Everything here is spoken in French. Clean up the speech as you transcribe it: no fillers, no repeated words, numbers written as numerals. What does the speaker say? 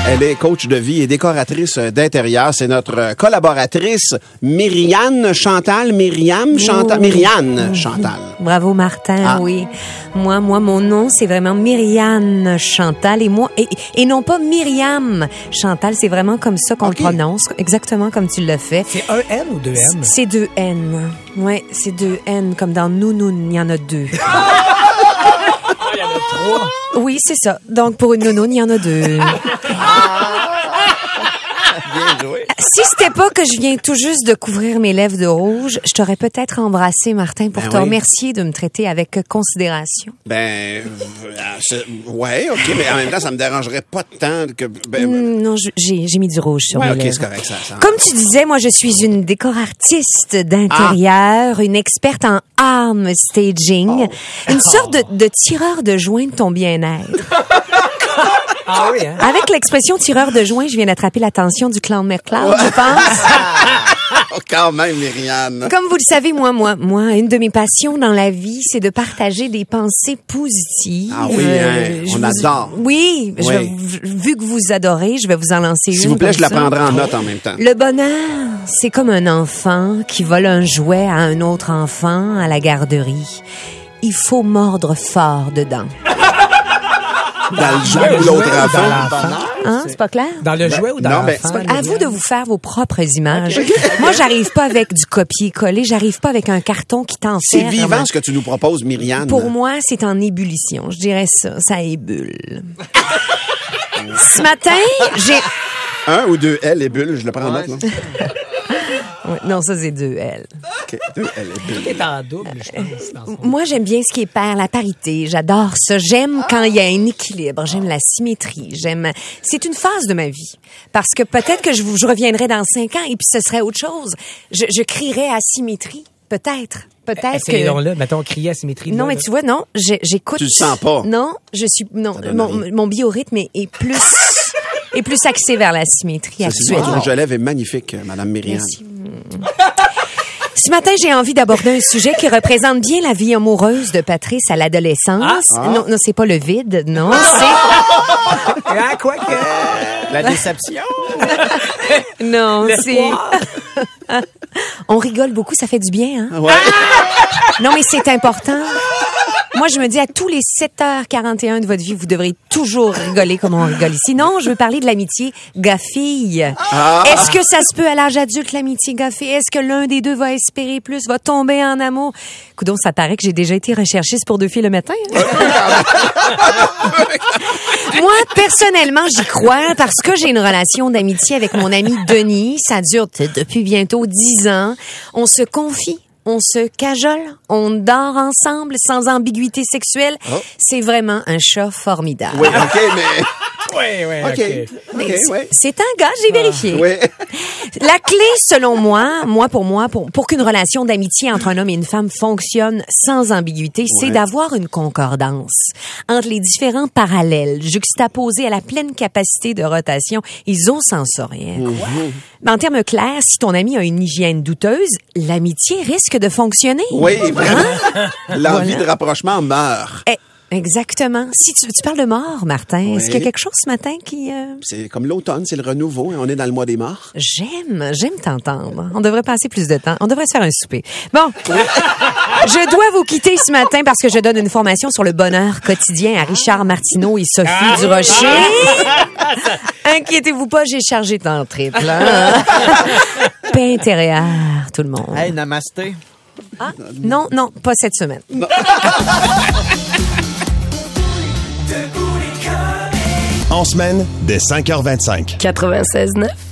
Elle est coach de vie et décoratrice d'intérieur. C'est notre collaboratrice Myriane Chantal. Myriane Chantal. Bravo Martin, oui. Moi, mon nom, c'est vraiment Myriane Chantal et non pas Myriam Chantal. C'est vraiment comme ça qu'on le prononce, exactement comme tu l'as fait. C'est un N ou deux N? C'est deux N. Oui, c'est deux N, comme dans Nounoun, il y en a deux. Il y en a trois. Oui, c'est ça. Donc, pour une nounoune, il y en a deux. Bien joué. Si c'était pas que je viens tout juste de couvrir mes lèvres de rouge, je t'aurais peut-être embrassé, Martin, pour te remercier de me traiter avec considération. Ouais, OK, mais en même temps, ça me dérangerait pas tant que... non, j'ai mis du rouge sur mes lèvres. OK, c'est correct, ça. Comme tu disais, moi, je suis une décoratrice d'intérieur, une experte en arm staging, une sorte de tireur de joint de ton bien-être. Ah oui, hein? Avec l'expression tireur de joint, je viens d'attraper l'attention du clan McCloud, je pense. Quand même, Myriane. Comme vous le savez, moi, une de mes passions dans la vie, c'est de partager des pensées positives. Ah oui, on adore. Oui, vu que vous adorez, je vais vous en lancer une. S'il vous plaît, je la prendrai en note en même temps. Le bonheur, c'est comme un enfant qui vole un jouet à un autre enfant à la garderie. Il faut mordre fort dedans. Dans le jouet ou l'autre enfant? Hein, c'est pas clair? Dans le jouet ou dans l'enfant? À vous de vous faire vos propres images. Okay. Moi, j'arrive pas avec du copier-coller, j'arrive pas avec un carton qui t'enferme. C'est vivant ce que tu nous proposes, Myriane. Pour moi, c'est en ébullition. Je dirais ça ébulle. Ce matin, j'ai... Un ou deux L ébulles, je le prends en note, là. Oui, non, ça, c'est deux L. OK, deux L ébulles. Tout est en double, je pense. Moi, j'aime bien ce qui est pair, la parité. J'adore ça. J'aime quand il y a un équilibre. J'aime la symétrie. C'est une phase de ma vie. Parce que peut-être que je reviendrai dans 5 ans et puis ce serait autre chose. Je crierais asymétrie. Peut-être que... mettons, crier asymétrie. Non, mais tu vois, non, j'écoute... Tu le sens pas? Non, mon biorhythme est plus axé vers la symétrie actuelle. Votre rouge à lèvres est magnifique, Madame Myriane. Merci. Ce matin, j'ai envie d'aborder un sujet qui représente bien la vie amoureuse de Patrice à l'adolescence. Non, c'est pas le vide, non, c'est... quoi que... La déception. Non, c'est... On rigole beaucoup, ça fait du bien, hein? Ouais. Non, mais c'est important. Moi, je me dis, à tous les 7h41 de votre vie, vous devrez toujours rigoler comme on rigole ici. Non, je veux parler de l'amitié gars-fille. Est-ce que ça se peut à l'âge adulte, l'amitié gars-fille? Est-ce que l'un des deux va espérer plus, va tomber en amour? Coudonc, ça paraît que j'ai déjà été recherchiste pour 2 filles le matin. Hein? Moi, personnellement, j'y crois parce que j'ai une relation d'amitié avec mon ami Denis. Ça dure depuis bientôt 10 ans. On se confie. On se cajole, on dort ensemble sans ambiguïté sexuelle. C'est vraiment un chat formidable. Oui, OK, mais... Oui. C'est un gars, j'ai vérifié. Oui. La clé, selon moi, pour qu'une relation d'amitié entre un homme et une femme fonctionne sans ambiguïté, c'est d'avoir une concordance entre les différents parallèles juxtaposés à la pleine capacité de rotation isosensorielle. En termes clairs, si ton ami a une hygiène douteuse, l'amitié risque de fonctionner. Oui, vraiment. L'envie de rapprochement meurt. Exactement. Si tu parles de mort, Martin, est-ce qu'il y a quelque chose ce matin qui... C'est comme l'automne, c'est le renouveau et on est dans le mois des morts. J'aime t'entendre. On devrait passer plus de temps. On devrait se faire un souper. Bon, je dois vous quitter ce matin parce que je donne une formation sur le bonheur quotidien à Richard Martineau et Sophie Durocher. Inquiétez-vous pas, j'ai chargé tant triple. Paix intérieure, tout le monde. Hey, namasté. Non, pas cette semaine. En semaine, dès 5h25. 96.9.